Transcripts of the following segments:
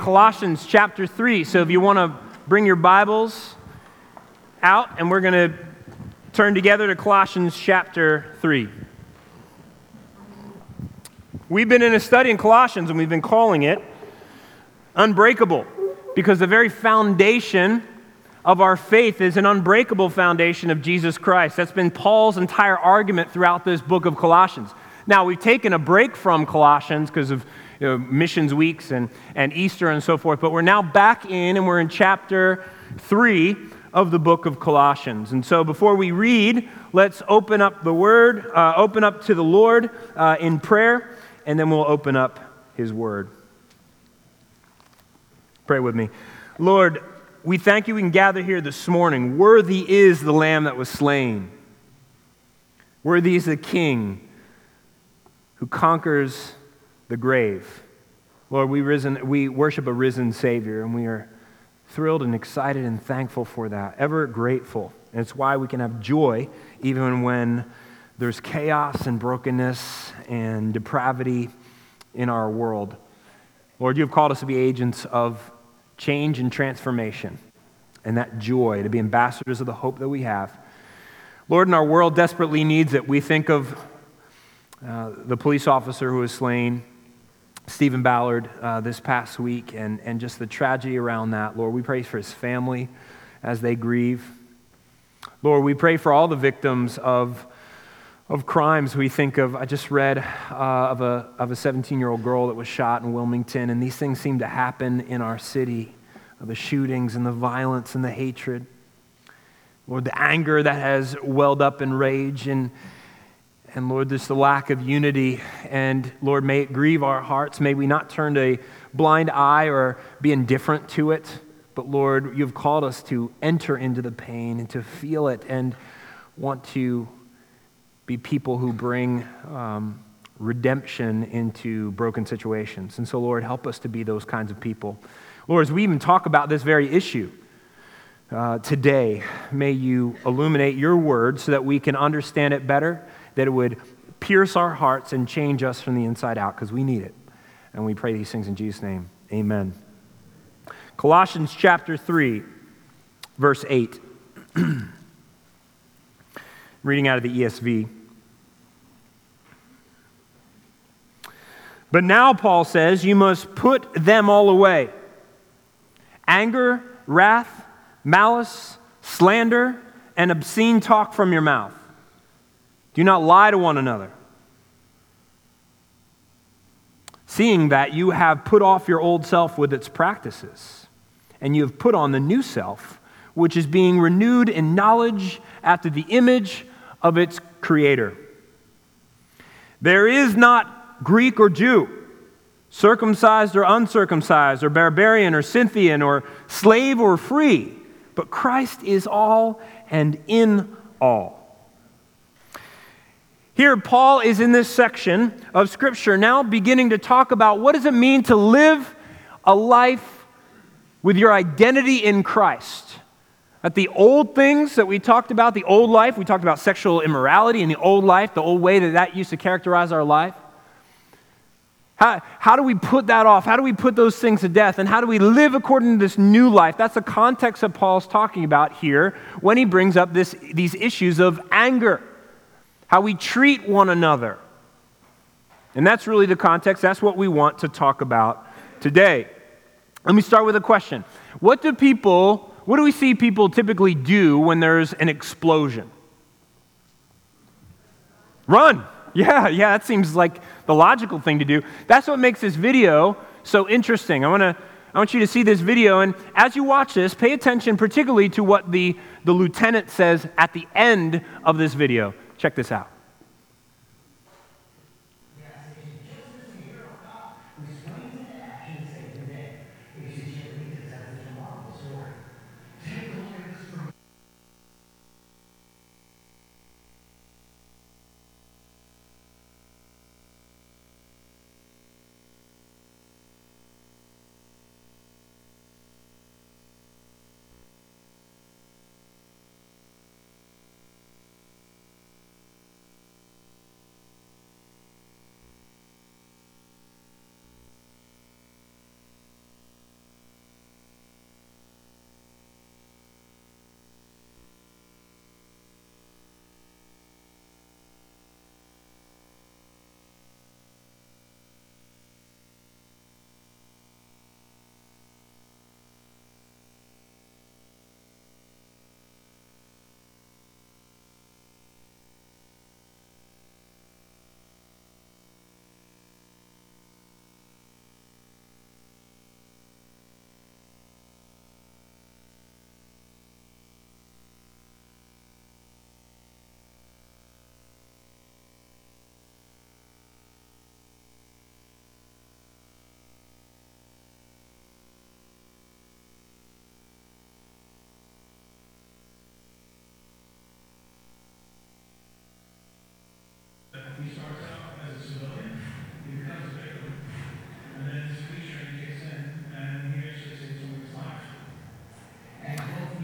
Colossians chapter 3. So if you want to bring your Bibles out, and we're going to turn together to Colossians chapter 3. We've been in a study in Colossians, and we've been calling it Unbreakable, because the very foundation of our faith is an unbreakable foundation of Jesus Christ. That's been Paul's entire argument throughout this book of Colossians. Now, we've taken a break from Colossians because of missions weeks and Easter and so forth, but we're now back in, and we're in chapter 3 of the book of Colossians. And so before we read, let's open up the Word, open up to the Lord in prayer, and then we'll open up His Word. Pray with me. Lord, we thank you we can gather here this morning. Worthy is the Lamb that was slain. Worthy is the King who conquers the grave. Lord, we worship a risen Savior, and we are thrilled and excited and thankful for that, ever grateful. And it's why we can have joy even when there's chaos and brokenness and depravity in our world. Lord, you have called us to be agents of change and transformation, and that joy, to be ambassadors of the hope that we have. Lord, and our world desperately needs it. We think of the police officer who was slain, Stephen Ballard, this past week, and just the tragedy around that. Lord, we pray for his family as they grieve. Lord, we pray for all the victims of crimes. We think of, I just read of a 17-year-old girl that was shot in Wilmington, and these things seem to happen in our city, the shootings and the violence and the hatred. Lord, the anger that has welled up in rage, and Lord, this the lack of unity, and Lord, may it grieve our hearts. May we not turn a blind eye or be indifferent to it, but Lord, you've called us to enter into the pain and to feel it and want to be people who bring redemption into broken situations. And so, Lord, help us to be those kinds of people. Lord, as we even talk about this very issue today, may you illuminate your word so that we can understand it better, that it would pierce our hearts and change us from the inside out, because we need it. And we pray these things in Jesus' name. Amen. Colossians chapter 3, verse 8. Reading out of the ESV. But now, Paul says, you must put them all away. Anger, wrath, malice, slander, and obscene talk from your mouth. Do not lie to one another, seeing that you have put off your old self with its practices, and you have put on the new self, which is being renewed in knowledge after the image of its Creator. There is not Greek or Jew, circumcised or uncircumcised, or barbarian or Scythian, or slave or free, but Christ is all and in all. Here, Paul is in this section of Scripture now beginning to talk about what does it mean to live a life with your identity in Christ. That the old things that we talked about, the old life, we talked about sexual immorality in the old life, the old way that used to characterize our life. How do we put that off? How do we put those things to death? And how do we live according to this new life? That's the context that Paul's talking about here when he brings up these issues of anger, how we treat one another. And that's really the context. That's what we want to talk about today. Let me start with a question. What do we see people typically do when there's an explosion? Run. Yeah, that seems like the logical thing to do. That's what makes this video so interesting. I want you to see this video, and as you watch this, pay attention particularly to what the lieutenant says at the end of this video. Check this out.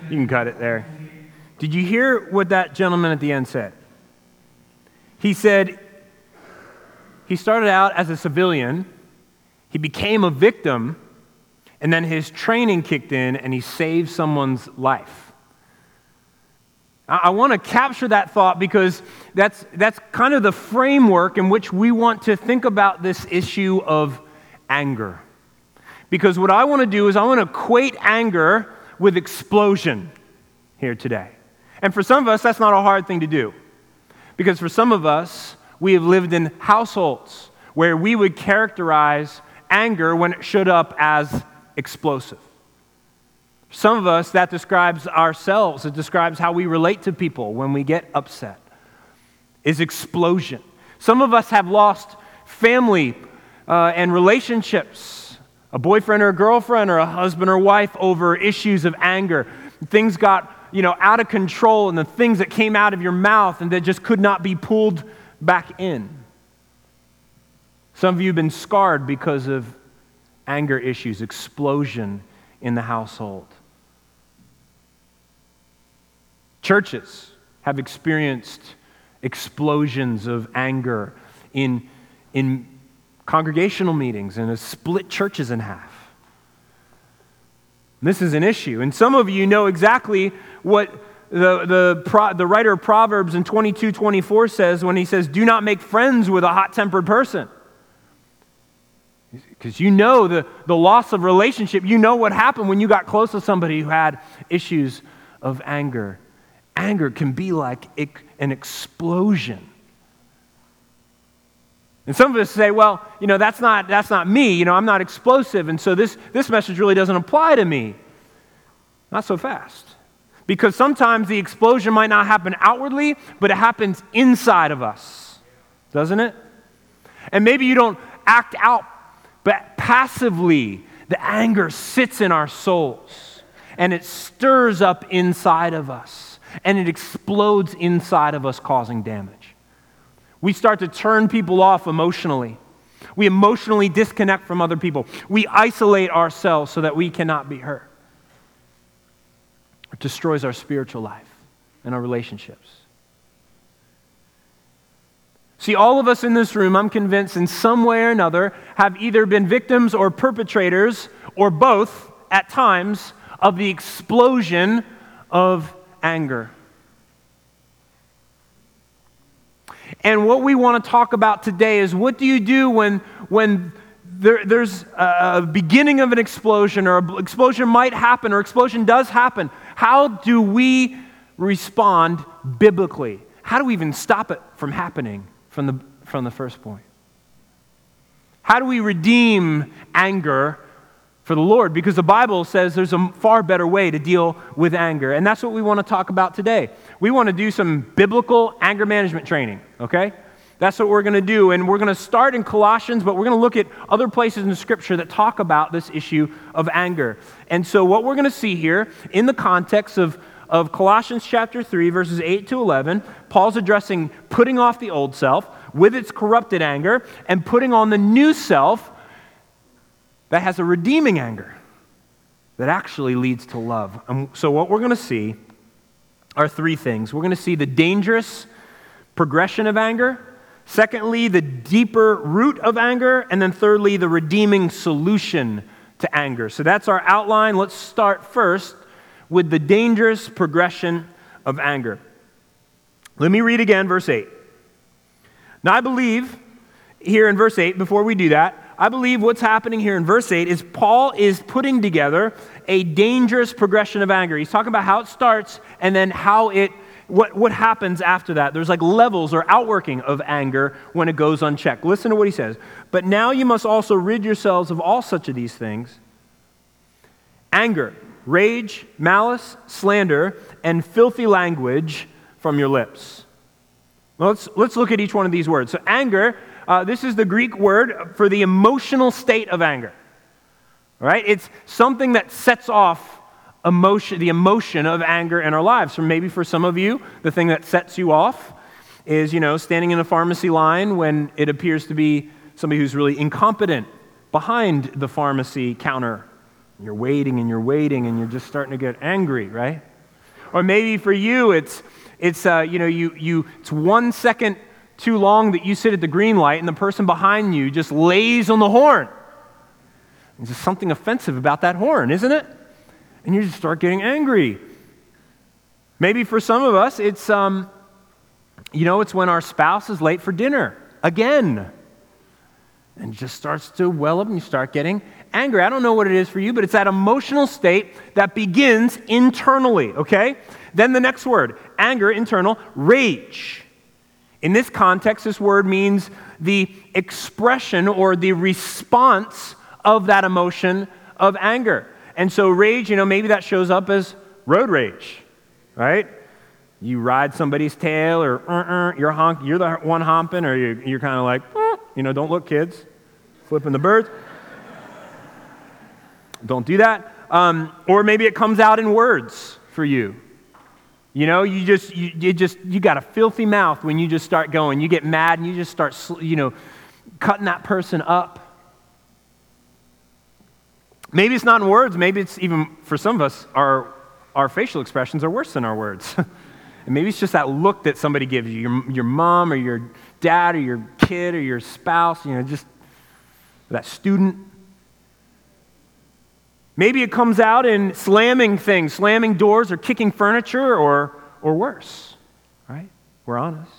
You can cut it there. Did you hear what that gentleman at the end said? He said he started out as a civilian, he became a victim, and then his training kicked in and he saved someone's life. I want to capture that thought because that's kind of the framework in which we want to think about this issue of anger. Because what I want to do is I want to equate anger with explosion here today. And for some of us, that's not a hard thing to do. Because for some of us, we have lived in households where we would characterize anger when it showed up as explosive. Some of us, that describes ourselves. It describes how we relate to people when we get upset, is explosion. Some of us have lost family and relationships, a boyfriend or a girlfriend or a husband or wife over issues of anger. Things got, out of control, and the things that came out of your mouth and that just could not be pulled back in. Some of you have been scarred because of anger issues, explosion in the household. Churches have experienced explosions of anger in congregational meetings and have split churches in half. This is an issue. And some of you know exactly what the writer of Proverbs in 22:24 says when he says, do not make friends with a hot-tempered person. Because you know the loss of relationship. You know what happened when you got close to somebody who had issues of anger. Anger can be like an explosion. And some of us say, well, that's not me. I'm not explosive, and so this message really doesn't apply to me. Not so fast. Because sometimes the explosion might not happen outwardly, but it happens inside of us. Doesn't it? And maybe you don't act out, but passively, the anger sits in our souls, and it stirs up inside of us, and it explodes inside of us, causing damage. We start to turn people off emotionally. We emotionally disconnect from other people. We isolate ourselves so that we cannot be hurt. It destroys our spiritual life and our relationships. See, all of us in this room, I'm convinced, in some way or another, have either been victims or perpetrators, or both, at times, of the explosion of anger. And what we want to talk about today is, what do you do when there's a beginning of an explosion, or an explosion might happen, or explosion does happen? How do we respond biblically? How do we even stop it from happening from the first point? How do we redeem anger for the Lord? Because the Bible says there's a far better way to deal with anger. And that's what we want to talk about today. We want to do some biblical anger management training, okay? That's what we're going to do. And we're going to start in Colossians, but we're going to look at other places in the Scripture that talk about this issue of anger. And so what we're going to see here in the context of Colossians chapter 3, verses 8 to 11, Paul's addressing putting off the old self with its corrupted anger and putting on the new self that has a redeeming anger that actually leads to love. So what we're going to see are three things. We're going to see the dangerous progression of anger. Secondly, the deeper root of anger. And then thirdly, the redeeming solution to anger. So that's our outline. Let's start first with the dangerous progression of anger. Let me read again verse 8. Now I believe here in verse 8, before we do that, I believe what's happening here in verse 8 is Paul is putting together a dangerous progression of anger. He's talking about how it starts and then how what happens after that. There's like levels or outworking of anger when it goes unchecked. Listen to what he says. But now you must also rid yourselves of all such of these things: anger, rage, malice, slander, and filthy language from your lips. Well, let's look at each one of these words. So anger, this is the Greek word for the emotional state of anger. Right? It's something that sets off the emotion of anger in our lives. Maybe for some of you, the thing that sets you off is, standing in a pharmacy line when it appears to be somebody who's really incompetent behind the pharmacy counter. You're waiting and you're just starting to get angry, right? Or maybe for you, it's 1 second too long that you sit at the green light and the person behind you just lays on the horn. There's just something offensive about that horn, isn't it? And you just start getting angry. Maybe for some of us, it's when our spouse is late for dinner again. And it just starts to well up and you start getting angry. I don't know what it is for you, but it's that emotional state that begins internally, okay? Then the next word, anger, internal, rage. In this context, this word means the expression or the response of that emotion of anger. And so rage, maybe that shows up as road rage, right? You ride somebody's tail or you're the one homping, or you're kind of like, don't look, kids, flipping the bird. Don't do that. Or maybe it comes out in words for you. You got a filthy mouth when you just start going. You get mad and you just start, cutting that person up. Maybe it's not in words. Maybe it's even, for some of us, our facial expressions are worse than our words. And maybe it's just that look that somebody gives you, your mom or your dad or your kid or your spouse, just that student. Maybe it comes out in slamming things, slamming doors or kicking furniture or worse, right? We're honest.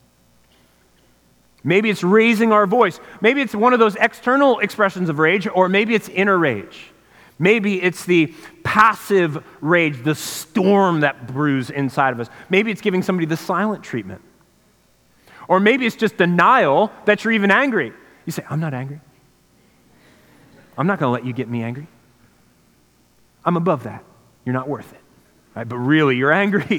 Maybe it's raising our voice. Maybe it's one of those external expressions of rage, or maybe it's inner rage. Maybe it's the passive rage, the storm that brews inside of us. Maybe it's giving somebody the silent treatment. Or maybe it's just denial that you're even angry. You say, I'm not angry. I'm not going to let you get me angry. I'm above that. You're not worth it. Right? But really, you're angry.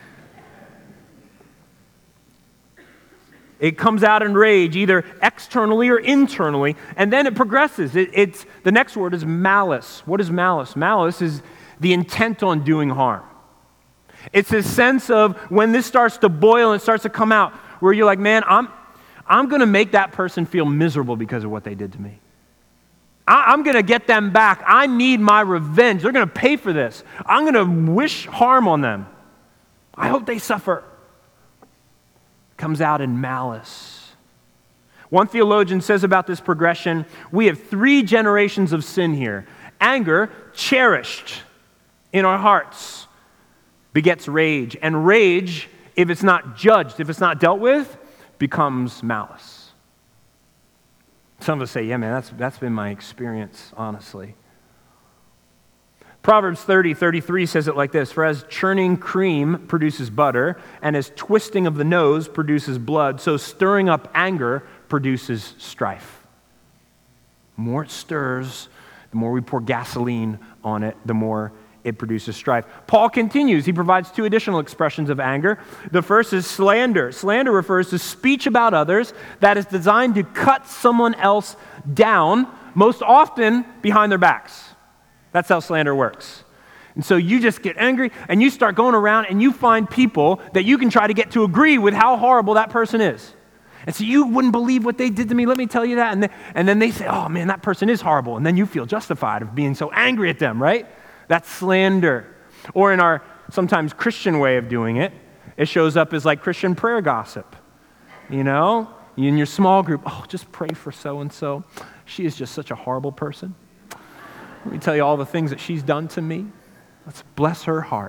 It comes out in rage, either externally or internally, and then it progresses. The next word is malice. What is malice? Malice is the intent on doing harm. It's a sense of when this starts to boil and starts to come out, where you're like, man, I'm going to make that person feel miserable because of what they did to me. I'm going to get them back. I need my revenge. They're going to pay for this. I'm going to wish harm on them. I hope they suffer. Comes out in malice. One theologian says about this progression, we have 3 generations of sin here. Anger, cherished in our hearts, begets rage. And rage, if it's not judged, if it's not dealt with, becomes malice. Some of us say, yeah, man, that's been my experience, honestly. Proverbs 30:33 says it like this: for as churning cream produces butter, and as twisting of the nose produces blood, so stirring up anger produces strife. The more it stirs, the more we pour gasoline on it, the more it produces strife. Paul continues. He provides 2 additional expressions of anger. The first is slander. Slander refers to speech about others that is designed to cut someone else down, most often behind their backs. That's how slander works. And so you just get angry and you start going around and you find people that you can try to get to agree with how horrible that person is. And so you wouldn't believe what they did to me, let me tell you that. And then they say, oh man, that person is horrible. And then you feel justified of being so angry at them, right? That's slander. Or in our sometimes Christian way of doing it, it shows up as like Christian prayer gossip. In your small group, oh, just pray for so-and-so. She is just such a horrible person. Let me tell you all the things that she's done to me. Let's bless her heart.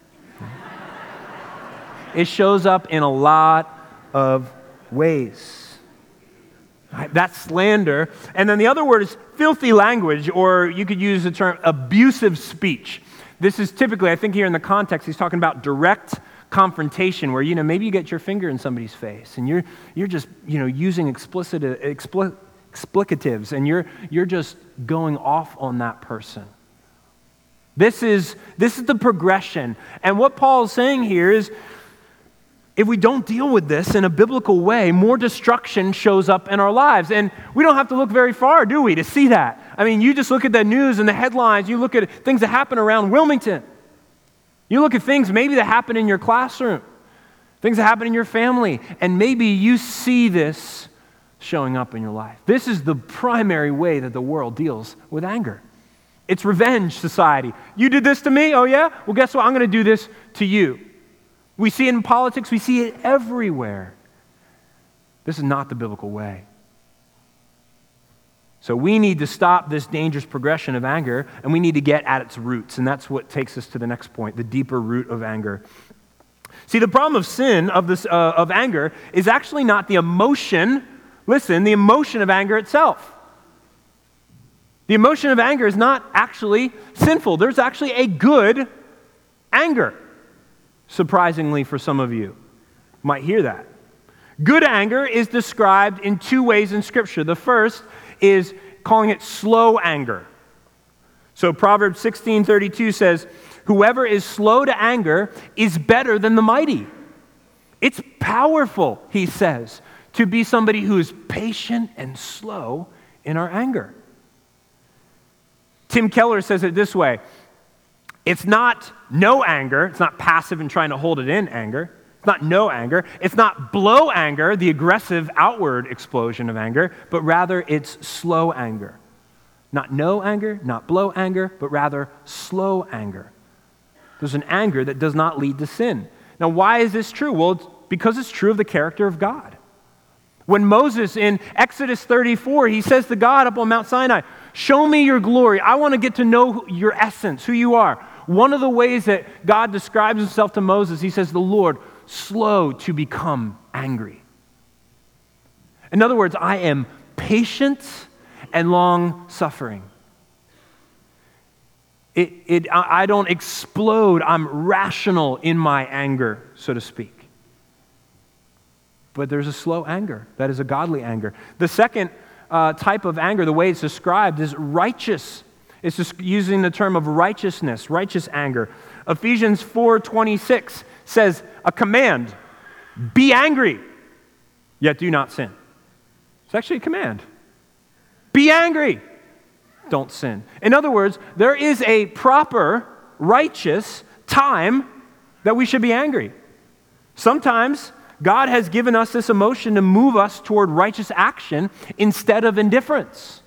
It shows up in a lot of ways. Right? That's slander. And then the other word is filthy language, or you could use the term abusive speech. This is typically, I think here in the context, he's talking about direct confrontation, where, maybe you get your finger in somebody's face and you're just, using explicatives, and you're just going off on that person. This is the progression. And what Paul is saying here is, if we don't deal with this in a biblical way, more destruction shows up in our lives. And we don't have to look very far, do we, to see that? I mean, you just look at the news and the headlines, you look at things that happen around Wilmington. You look at things maybe that happen in your classroom, things that happen in your family, and maybe you see this showing up in your life. This is the primary way that the world deals with anger. It's revenge society. You did this to me? Oh yeah? Well, guess what? I'm going to do this to you. We see it in politics. We see it everywhere. This is not the biblical way. So we need to stop this dangerous progression of anger, and we need to get at its roots. And that's what takes us to the next point, the deeper root of anger. See, the problem of sin, of anger, is actually not the emotion. Listen, the emotion of anger itself. The emotion of anger is not actually sinful. There's actually a good anger, surprisingly for some of you. You might hear that. Good anger is described in two ways in Scripture. The first is calling it slow anger. So Proverbs 16:32 says, "Whoever is slow to anger is better than the mighty." It's powerful, he says, to be somebody who is patient and slow in our anger. Tim Keller says it this way: it's not no anger, it's not passive and trying to hold it in anger. It's not no anger. It's not blow anger, the aggressive outward explosion of anger, but rather it's slow anger. Not no anger, not blow anger, but rather slow anger. There's an anger that does not lead to sin. Now, why is this true? Well, it's because it's true of the character of God. When Moses in Exodus 34, he says to God up on Mount Sinai, "Show me your glory. I want to get to know your essence, who you are." One of the ways that God describes himself to Moses, he says, "The Lord, slow to become angry." In other words, I am patient and long-suffering. I don't explode. I'm rational in my anger, so to speak. But there's a slow anger. That is a godly anger. The second type of anger, the way it's described, is righteous. It's just using the term of righteousness, righteous anger. Ephesians 4:26 says a command: be angry, yet do not sin. It's actually a command. Be angry, don't sin. In other words, there is a proper, righteous time that we should be angry. Sometimes God has given us this emotion to move us toward righteous action instead of indifference.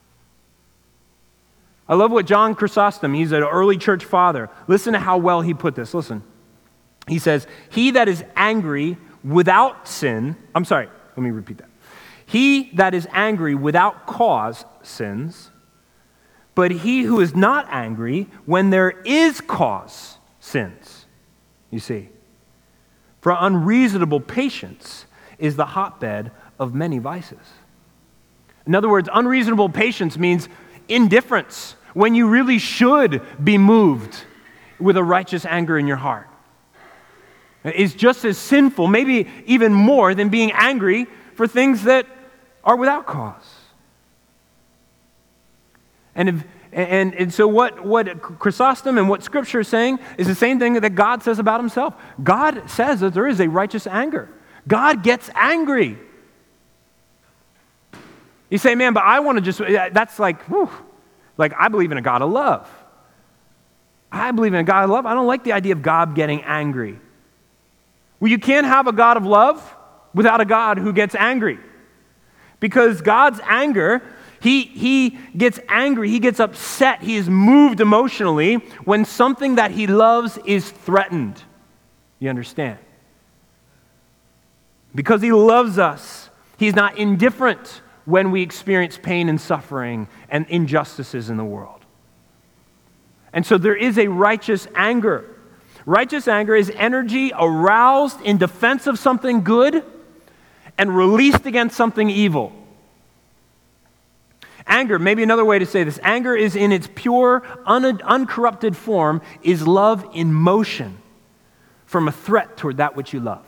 I love what John Chrysostom, he's an early church father. Listen to how well he put this. Listen. He says, "He that is angry without sin," I'm sorry, let me repeat that. "He that is angry without cause sins, but he who is not angry when there is cause sins." You see, for unreasonable patience is the hotbed of many vices. In other words, unreasonable patience means indifference when you really should be moved with a righteous anger in your heart. It's just as sinful, maybe even more, than being angry for things that are without cause. And so what Chrysostom and what Scripture is saying is the same thing that God says about himself. God says that there is a righteous anger. God gets angry. You say, "Man, but I want to just," that's like, whew, like I believe in a God of love. I believe in a God of love. I don't like the idea of God getting angry. Well, you can't have a God of love without a God who gets angry. Because God's anger, he gets angry, he gets upset, he is moved emotionally when something that he loves is threatened. You understand? Because he loves us, he's not indifferent when we experience pain and suffering and injustices in the world. And so there is a righteous anger. Righteous anger is energy aroused in defense of something good and released against something evil. Anger, maybe another way to say this, anger is in its pure, uncorrupted form, is love in motion from a threat toward that which you love.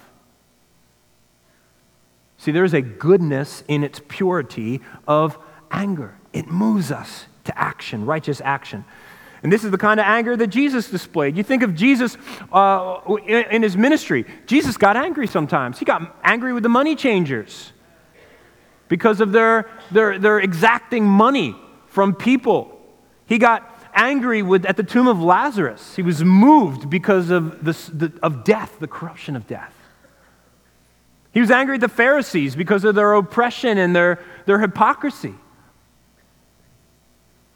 See, there is a goodness in its purity of anger. It moves us to action, righteous action. And this is the kind of anger that Jesus displayed. You think of Jesus in his ministry. Jesus got angry sometimes. He got angry with the money changers because of their exacting money from people. He got angry at the tomb of Lazarus. He was moved because of death, the corruption of death. He was angry at the Pharisees because of their oppression and their hypocrisy.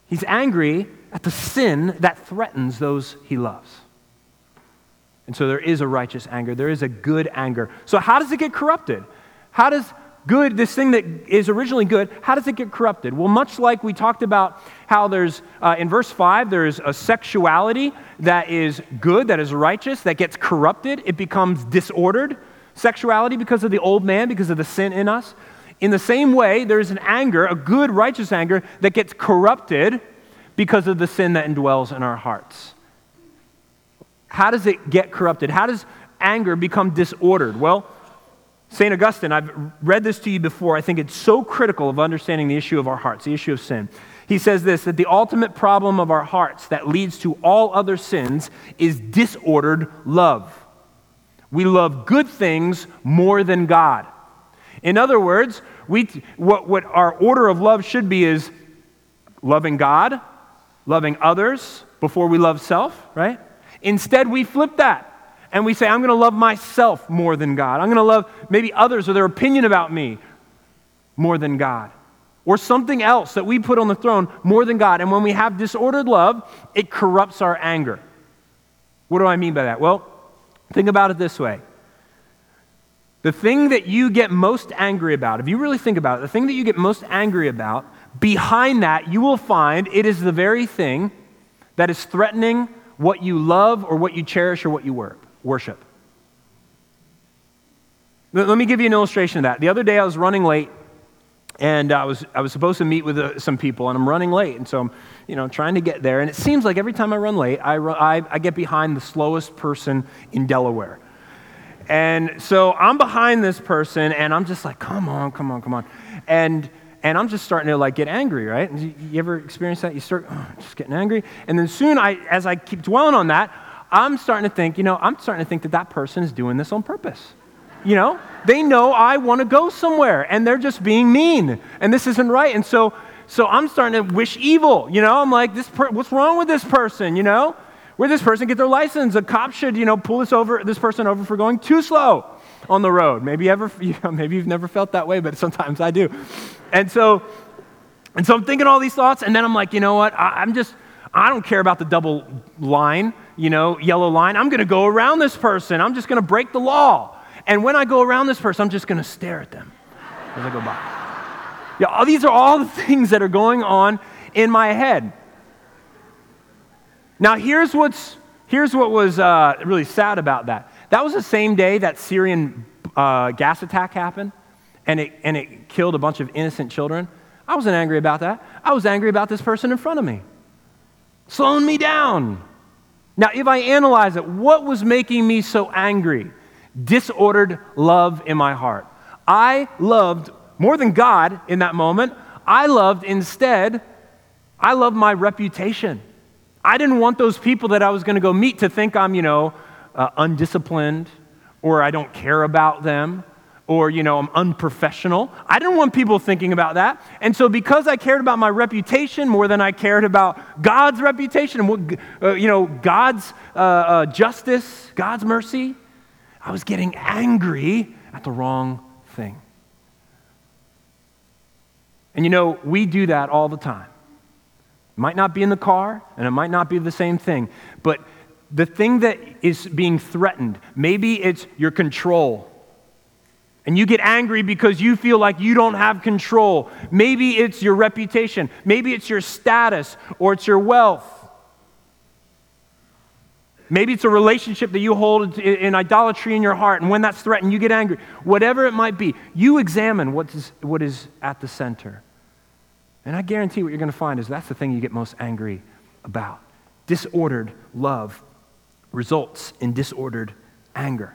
He's angry at the sin that threatens those he loves. And so there is a righteous anger. There is a good anger. So how does it get corrupted? How does good, this thing that is originally good, how does it get corrupted? Well, much like we talked about how there's, in verse 5, there's a sexuality that is good, that is righteous, that gets corrupted. It becomes disordered sexuality because of the old man, because of the sin in us. In the same way, there's an anger, a good, righteous anger, that gets corrupted because of the sin that indwells in our hearts. How does it get corrupted? How does anger become disordered? Well, St. Augustine, I've read this to you before. I think it's so critical of understanding the issue of our hearts, the issue of sin. He says this, that the ultimate problem of our hearts that leads to all other sins is disordered love. We love good things more than God. In other words, what our order of love should be is loving God, loving others before we love self, right? Instead, we flip that. And we say, I'm going to love myself more than God. I'm going to love maybe others or their opinion about me more than God. Or something else that we put on the throne more than God. And when we have disordered love, it corrupts our anger. What do I mean by that? Well, think about it this way. The thing that you get most angry about, if you really think about it, the thing that you get most angry about, behind that you will find it is the very thing that is threatening what you love or what you cherish or what you worship. Let me give you an illustration of that. The other day I was running late, and I was supposed to meet with some people, and I'm running late, and so I'm trying to get there. And it seems like every time I run late, I get behind the slowest person in Delaware. And so I'm behind this person, and I'm just like, come on. And I'm just starting to get angry, right? You ever experience that? You start just getting angry. And then soon, as I keep dwelling on that, I'm starting to think that person is doing this on purpose. They know I want to go somewhere, and they're just being mean, and this isn't right. And so I'm starting to wish evil. I'm like, what's wrong with this person? Where this person get their license? A cop should, pull this person over for going too slow on the road. Maybe you've never felt that way, but sometimes I do. And so I'm thinking all these thoughts, and then I'm like, you know what? I don't care about the double line, yellow line. I'm going to go around this person. I'm just going to break the law. And when I go around this person, I'm just going to stare at them as I go by. Yeah, these are all the things that are going on in my head. Now, here's what was really sad about that. That was the same day that Syrian gas attack happened, and it killed a bunch of innocent children. I wasn't angry about that. I was angry about this person in front of me, slowing me down. Now, if I analyze it, what was making me so angry? Disordered love in my heart. I loved, more than God in that moment, I loved my reputation. I didn't want those people that I was going to go meet to think I'm, undisciplined, or I don't care about them, or, I'm unprofessional. I didn't want people thinking about that. And so because I cared about my reputation more than I cared about God's reputation, and God's justice, God's mercy, I was getting angry at the wrong thing. And we do that all the time. It might not be in the car, and it might not be the same thing, but the thing that is being threatened, maybe it's your control. And you get angry because you feel like you don't have control. Maybe it's your reputation. Maybe it's your status, or it's your wealth. Maybe it's a relationship that you hold in idolatry in your heart, and when that's threatened, you get angry. Whatever it might be, you examine what is at the center. And I guarantee what you're going to find is that's the thing you get most angry about. Disordered love results in disordered anger.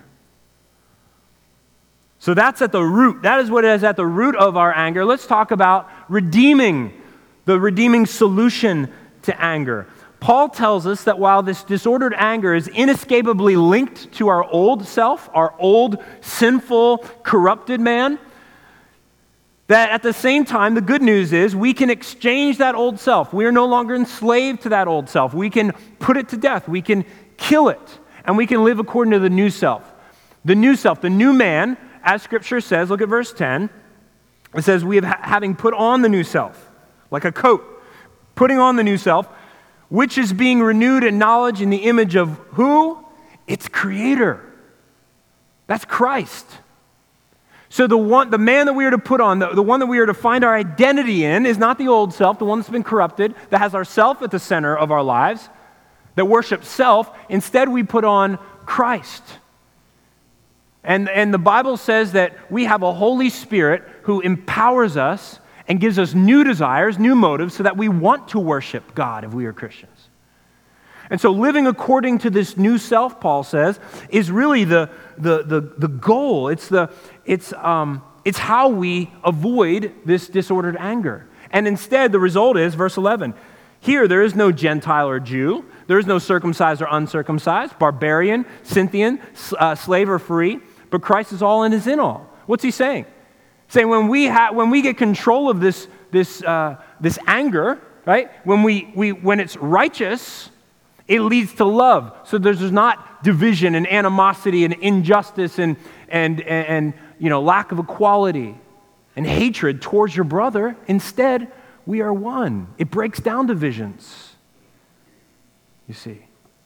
So that's at the root. That is what is at the root of our anger. Let's talk about the redeeming solution to anger. Paul tells us that while this disordered anger is inescapably linked to our old self, our old, sinful, corrupted man, that at the same time, the good news is we can exchange that old self. We are no longer enslaved to that old self. We can put it to death. We can kill it, and we can live according to the new self. The new self, the new man, as Scripture says, look at verse 10. It says, having put on the new self, like a coat, putting on the new self, which is being renewed in knowledge in the image of who? Its creator. That's Christ. So the man that we are to put on, the one that we are to find our identity in is not the old self, the one that's been corrupted, that has ourself at the center of our lives, that worships self. Instead, we put on Christ. And the Bible says that we have a Holy Spirit who empowers us and gives us new desires, new motives, so that we want to worship God if we are Christians. And so living according to this new self, Paul says, is really the goal. It's how we avoid this disordered anger. And instead, the result is, verse 11, here there is no Gentile or Jew, there is no circumcised or uncircumcised, barbarian, Scythian, slave or free, but Christ is all and is in all. What's he saying? Saying when we get control of this anger, right? When it's righteous, it leads to love. So there's not division and animosity and injustice and lack of equality and hatred towards your brother. Instead, we are one. It breaks down divisions. You see.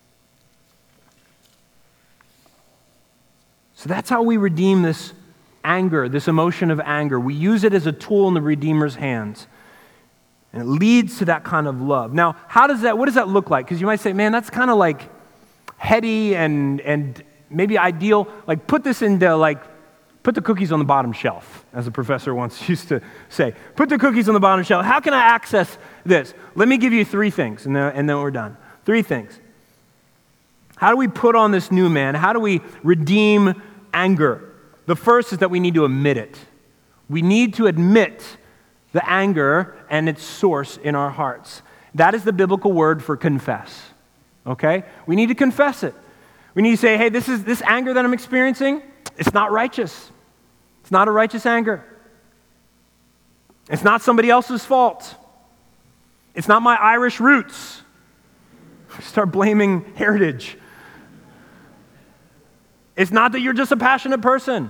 So that's how we redeem this anger, this emotion of anger. We use it as a tool in the Redeemer's hands. And it leads to that kind of love. Now, what does that look like? Because you might say, man, that's kind of like heady and maybe ideal. Like put the cookies on the bottom shelf, as a professor once used to say. Put the cookies on the bottom shelf. How can I access this? Let me give you 3 things, and then we're done. 3 things. How do we put on this new man? How do we redeem anger? The first is that we need to admit it. We need to admit the anger and its source in our hearts. That is the biblical word for confess. Okay? We need to confess it. We need to say, hey, this anger that I'm experiencing, it's not righteous. It's not a righteous anger. It's not somebody else's fault. It's not my Irish roots. Start blaming heritage. It's not that you're just a passionate person.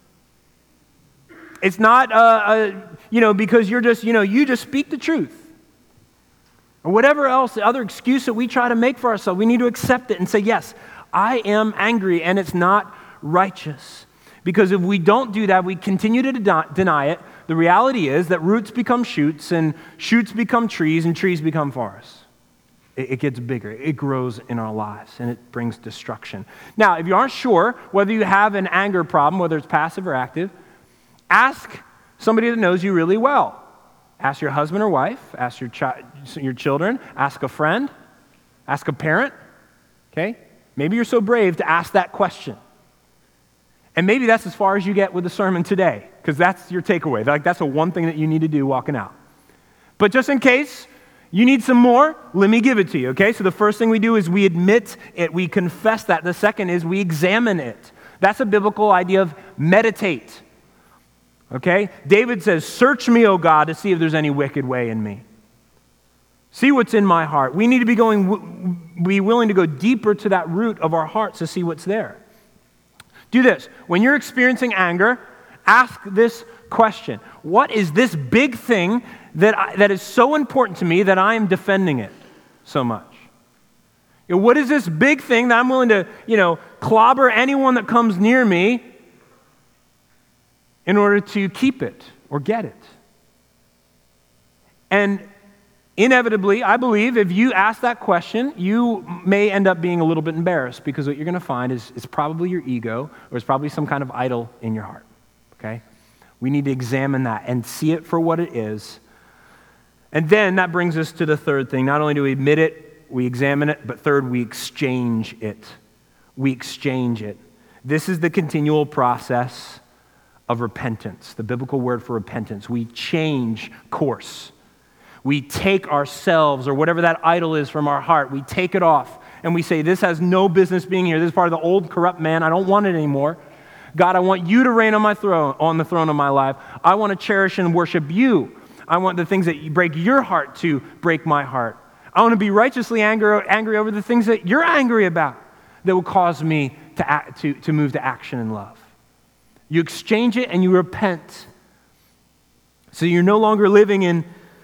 It's not, because you're just, you just speak the truth. Or whatever else, the other excuse that we try to make for ourselves, we need to accept it and say, yes, I am angry and it's not righteous. Because if we don't do that, we continue to deny it. The reality is that roots become shoots and shoots become trees and trees become forests. It gets bigger. It grows in our lives and it brings destruction. Now, if you aren't sure whether you have an anger problem, whether it's passive or active, ask somebody that knows you really well. Ask your husband or wife, ask your children, ask a friend, ask a parent, okay? Maybe you're so brave to ask that question. And maybe that's as far as you get with the sermon today, because that's your takeaway. That's the one thing that you need to do walking out. But just in case you need some more, let me give it to you, okay? So the first thing we do is we admit it, we confess that. The second is we examine it. That's a biblical idea of meditate. Okay? David says, search me, O God, to see if there's any wicked way in me. See what's in my heart. We need to be willing to go deeper to that root of our hearts to see what's there. Do this. When you're experiencing anger, ask this question. What is this big thing that is so important to me that I am defending it so much? What is this big thing that I'm willing to, clobber anyone that comes near me in order to keep it or get it? And inevitably, I believe, if you ask that question, you may end up being a little bit embarrassed, because what you're going to find is it's probably your ego, or it's probably some kind of idol in your heart, okay? We need to examine that and see it for what it is. And then that brings us to the third thing. Not only do we admit it, we examine it, but third, we exchange it. We exchange it. This is the continual process of repentance, the biblical word for repentance. We change course. We take ourselves, or whatever that idol is, from our heart. We take it off, and we say, this has no business being here. This is part of the old corrupt man. I don't want it anymore. God, I want you to reign on the throne of my life. I want to cherish and worship you. I want the things that break your heart to break my heart. I want to be righteously angry over the things that you're angry about that will cause me to move to action and love. You exchange it and you repent. So you're no longer living in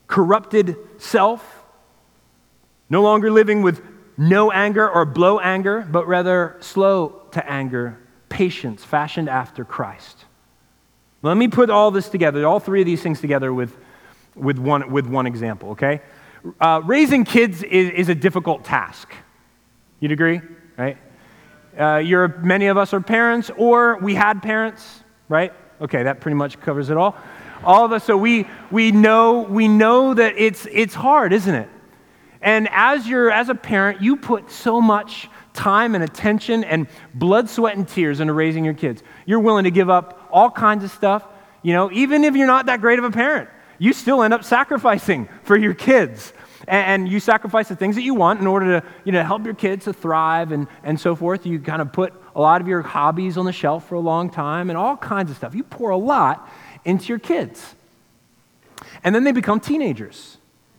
corrupted self, no longer living with no anger or blow anger, but rather slow to anger, patience fashioned after Christ. Let me put all this together, all three of these things together with one example, okay? Raising kids is a difficult task. You'd agree, right? Many of us are parents, or we had parents, right? Okay, that pretty much covers it all. All of us, so we know that it's hard, isn't it? And as a parent, you put so much time and attention and blood, sweat, and tears into raising your kids. You're willing to give up all kinds of stuff, even if you're not that great of a parent. You still end up sacrificing for your kids. And you sacrifice the things that you want in order to help your kids to thrive and so forth. You kind of put a lot of your hobbies on the shelf for a long time and all kinds of stuff. You pour a lot into your kids. And then they become teenagers.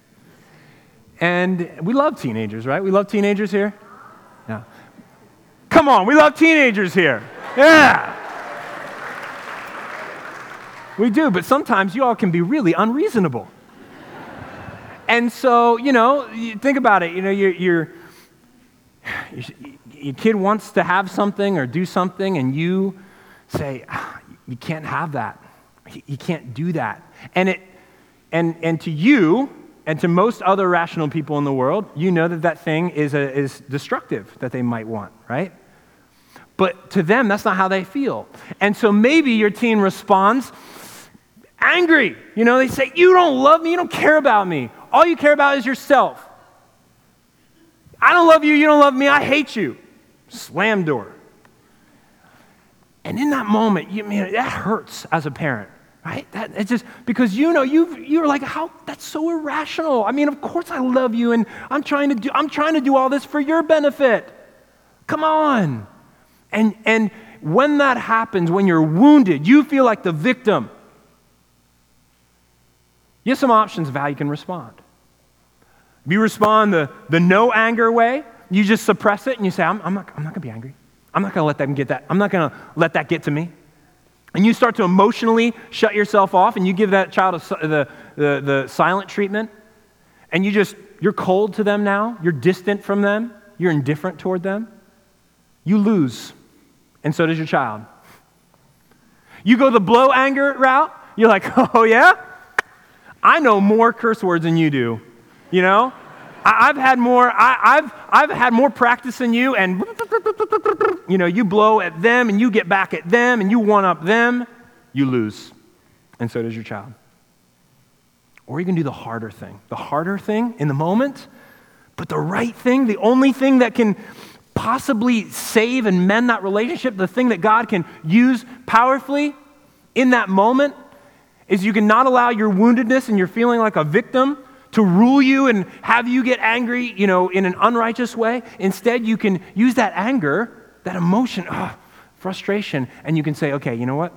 And we love teenagers, right? We love teenagers here? Yeah. Come on, we love teenagers here. Yeah. We do, but sometimes you all can be really unreasonable. And so, you think about it, your kid wants to have something or do something, and you say, you can't have that. You can't do that. And to you, and to most other rational people in the world, you know that thing is destructive that they might want, right? But to them, that's not how they feel. And so maybe your teen responds angry. They say, you don't love me, you don't care about me. All you care about is yourself. I don't love you, you don't love me, I hate you. Slam door. And in that moment, that hurts as a parent, right? It's just because you're like, how? That's so irrational. I mean, of course I love you, and I'm trying to do all this for your benefit. Come on. And when that happens, when you're wounded, you feel like the victim. You have some options of how you can respond. If you respond the no anger way, you just suppress it and you say, I'm not going to be angry. I'm not going to let them get that. I'm not going to let that get to me. And you start to emotionally shut yourself off, and you give that child the silent treatment, and you're cold to them now. You're distant from them. You're indifferent toward them. You lose, and so does your child. You go the blow anger route. You're like, oh yeah? I know more curse words than you do, I've had more practice than you, and you blow at them, and you get back at them, and you one-up them. You lose, and so does your child. Or you can do the harder thing in the moment, but the right thing, the only thing that can possibly save and mend that relationship, the thing that God can use powerfully in that moment, is you can not allow your woundedness and your feeling like a victim to rule you and have you get angry, in an unrighteous way. Instead, you can use that anger, that emotion, frustration, and you can say, okay, you know what?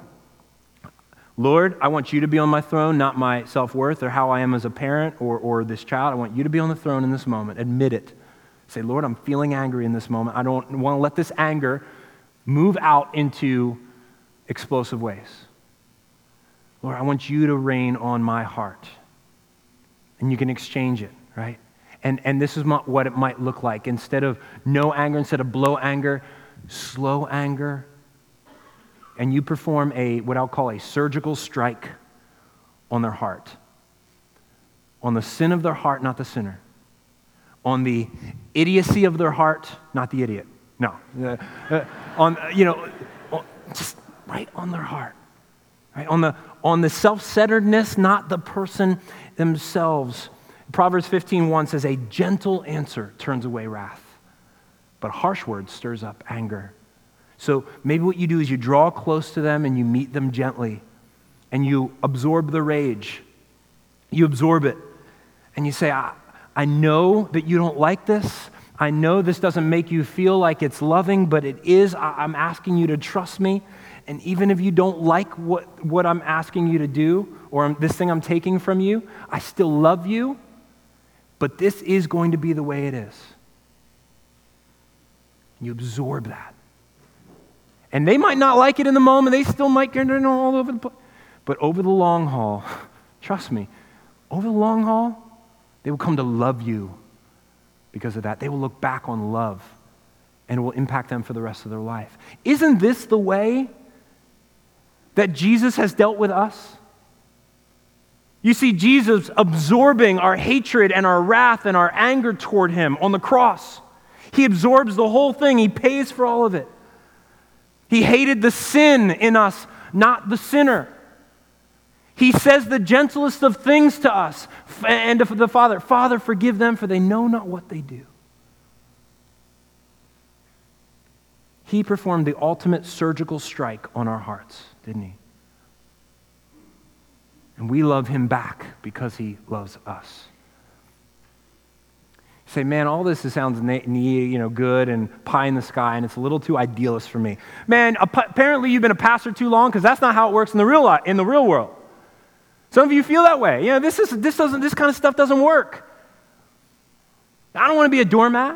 Lord, I want you to be on my throne, not my self-worth or how I am as a parent or this child. I want you to be on the throne in this moment. Admit it. Say, Lord, I'm feeling angry in this moment. I don't want to let this anger move out into explosive ways. Lord, I want you to reign on my heart. And you can exchange it, right? And this is what it might look like. Instead of no anger, instead of blow anger, slow anger. And you perform what I'll call a surgical strike on their heart. On the sin of their heart, not the sinner. On the idiocy of their heart, not the idiot. No. Just right on their heart. Right? On the self-centeredness, not the person themselves. Proverbs 15:1 says, a gentle answer turns away wrath, but harsh words stirs up anger. So maybe what you do is you draw close to them and you meet them gently, and you absorb the rage. You absorb it, and you say, I know that you don't like this. I know this doesn't make you feel like it's loving, but it is. I'm asking you to trust me. And even if you don't like what I'm asking you to do, or this thing I'm taking from you, I still love you, but this is going to be the way it is. You absorb that. And they might not like it in the moment. They still might get all over the place. But over the long haul, trust me, over the long haul, they will come to love you because of that. They will look back on love, and it will impact them for the rest of their life. Isn't this the way that Jesus has dealt with us? You see Jesus absorbing our hatred and our wrath and our anger toward him on the cross. He absorbs the whole thing. He pays for all of it. He hated the sin in us, not the sinner. He says the gentlest of things to us and to the Father, Father, forgive them, for they know not what they do. He performed the ultimate surgical strike on our hearts, didn't he? And we love him back because he loves us. You say, man, all this sounds good and pie in the sky, and it's a little too idealist for me. Man, apparently you've been a pastor too long, because that's not how it works in the real world. Some of you feel that way. This kind of stuff doesn't work. I don't want to be a doormat.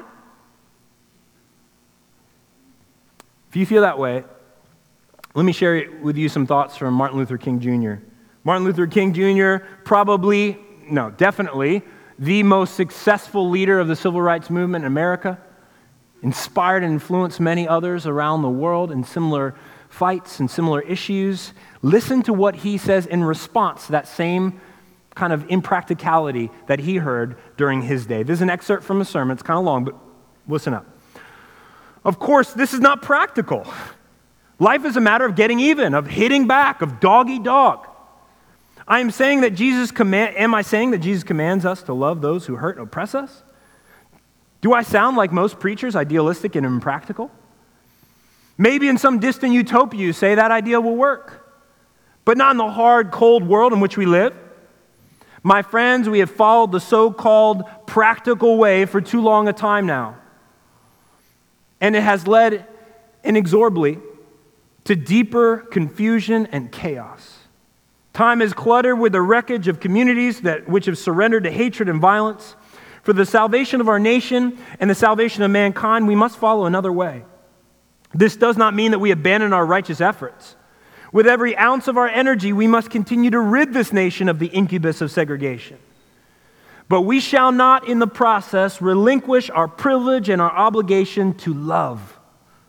If you feel that way, let me share with you some thoughts from Martin Luther King Jr. Martin Luther King Jr., definitely the most successful leader of the civil rights movement in America, inspired and influenced many others around the world in similar fights and similar issues. Listen to what he says in response to that same kind of impracticality that he heard during his day. This is an excerpt from a sermon. It's kind of long, but listen up. Of course, this is not practical. Life is a matter of getting even, of hitting back, of dog eat dog. Am I saying that Jesus commands us to love those who hurt and oppress us? Do I sound like most preachers, idealistic and impractical? Maybe in some distant utopia you say that idea will work, but not in the hard, cold world in which we live. My friends, we have followed the so-called practical way for too long a time now, and it has led inexorably to deeper confusion and chaos. Time is cluttered with the wreckage of communities which have surrendered to hatred and violence. For the salvation of our nation and the salvation of mankind, we must follow another way. This does not mean that we abandon our righteous efforts. With every ounce of our energy, we must continue to rid this nation of the incubus of segregation. But we shall not, in the process, relinquish our privilege and our obligation to love.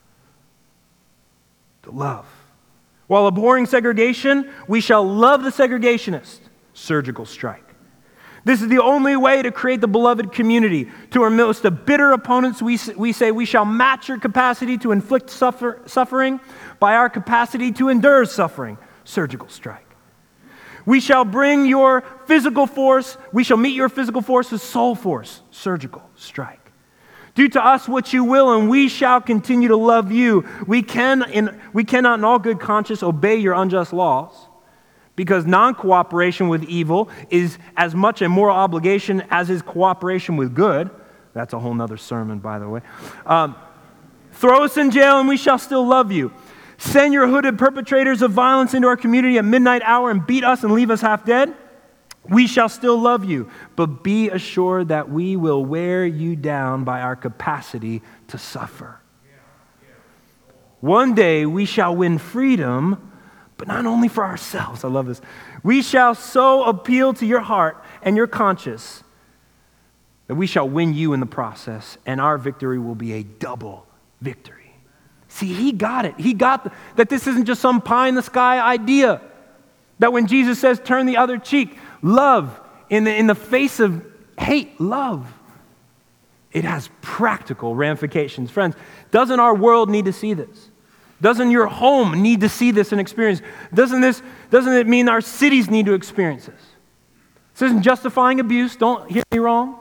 To love. While abhorring segregation, we shall love the segregationist. Surgical strike. This is the only way to create the beloved community. To our most bitter opponents, we say we shall match your capacity to inflict suffering by our capacity to endure suffering. Surgical strike. We shall bring your physical force, we shall meet your physical force with soul force. Surgical strike. Do to us what you will, and we shall continue to love you. We cannot in all good conscience obey your unjust laws, because non-cooperation with evil is as much a moral obligation as is cooperation with good. That's a whole nother sermon, by the way. Throw us in jail, and we shall still love you. Send your hooded perpetrators of violence into our community at midnight hour and beat us and leave us half dead. We shall still love you, but be assured that we will wear you down by our capacity to suffer. One day we shall win freedom, but not only for ourselves. I love this. We shall so appeal to your heart and your conscience that we shall win you in the process, and our victory will be a double victory. See, he got it. He got that this isn't just some pie-in-the-sky idea. That when Jesus says, turn the other cheek, love in the face of hate, love. It has practical ramifications. Friends, doesn't our world need to see this? Doesn't your home need to see this and experience? Doesn't it mean our cities need to experience this? This isn't justifying abuse. Don't hear me wrong.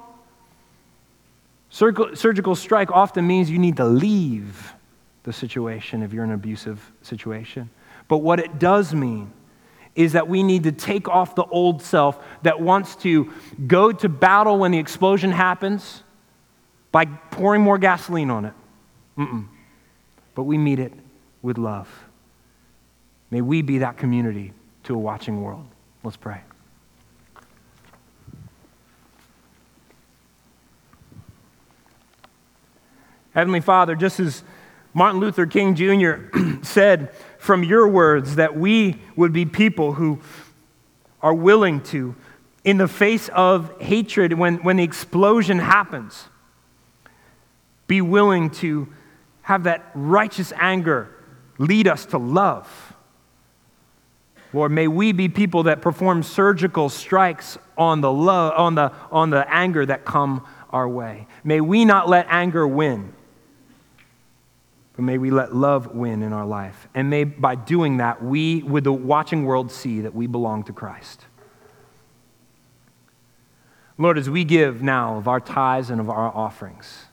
Surgical strike often means you need to leave the situation if you're in an abusive situation. But what it does mean is that we need to take off the old self that wants to go to battle when the explosion happens by pouring more gasoline on it. But we meet it with love. May we be that community to a watching world. Let's pray. Heavenly Father, just as Martin Luther King Jr. said from your words that we would be people who are willing to in the face of hatred, when the explosion happens, be willing to have that righteous anger lead us to love. Lord, may we be people that perform surgical strikes on the anger that come our way. May we not let anger win, but may we let love win in our life. And may by doing that, we, with the watching world, see that we belong to Christ. Lord, as we give now of our tithes and of our offerings,